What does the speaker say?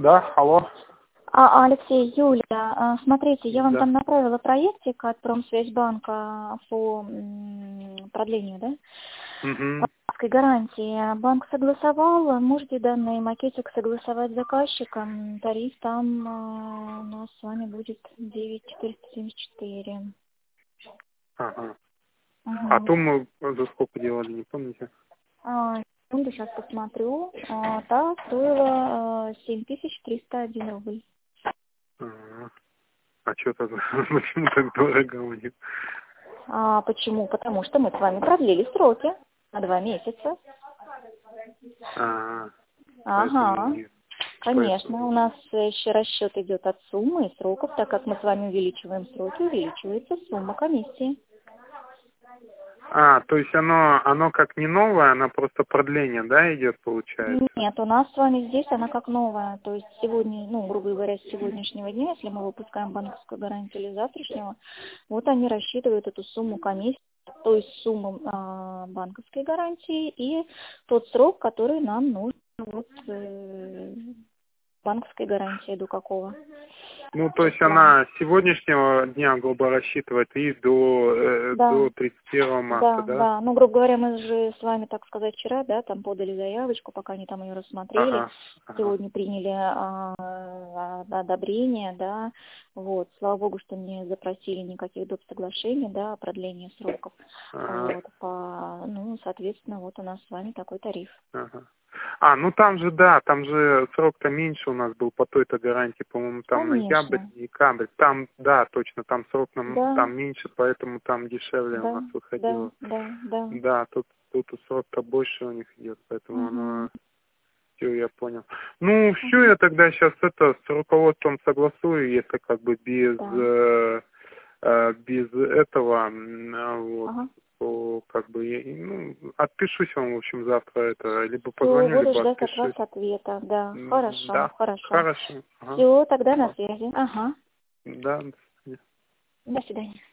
Да, алло. Алексей, Юля, смотрите, я вам Да. там направила проектик от Промсвязьбанка по продлению, да, Угу. банковской гарантии. Банк согласовал, можете данный макетик согласовать с заказчиком. Тариф там у нас с вами будет 9474. Ага. А Угу. то мы за сколько делали, не помните? Секунду, сейчас посмотрю. Та стоила 7301 рубль. Ага. А что так, почему так дорого у них? Почему? Потому что мы с вами продлили сроки на 2 месяца. Ага. Поэтому Ага, нет. конечно, у нас еще расчет идет от суммы и сроков, так как мы с вами увеличиваем сроки, увеличивается сумма комиссии. То есть оно как не новое, оно просто продление, да, идет, получается? Нет, у нас с вами здесь она как новая. То есть сегодня, грубо говоря, с сегодняшнего дня, если мы выпускаем банковскую гарантию или завтрашнего, вот они рассчитывают эту сумму комиссии, то есть сумму банковской гарантии и тот срок, который нам нужен банковской гарантии до какого. Ну, то есть она с сегодняшнего дня, грубо рассчитывает, и Да. до 31 марта, Да, да? да. Грубо говоря, мы же с вами, так сказать, вчера, да, там подали заявочку, пока они там ее рассмотрели. Ага. Ага. Сегодня приняли одобрение, да. Вот. Слава богу, что не запросили никаких доп. Соглашений, да, о продлении сроков. Ага. Вот. Соответственно, вот у нас с вами такой тариф. Ага. Ну там же, да, там же срок-то меньше у нас был по той-то гарантии, по-моему, там ноябрь, Конечно. декабрь. Там, да, точно, там срок Да, там меньше, поэтому там дешевле у да, нас да, выходило. да, да. Да, тут срок-то больше у них идет, поэтому Угу. оно, все, я понял. Ну, все, я тогда сейчас с руководством согласую, если как бы Да. без этого, вот, Ага. то как бы отпишусь вам, в общем, завтра либо Все, позвоню, буду либо ждать от вас отпишусь. ответа. Да, хорошо, Да, хорошо. хорошо. Ага. Все, тогда на связи. Ага. Да, до свидания. До свидания.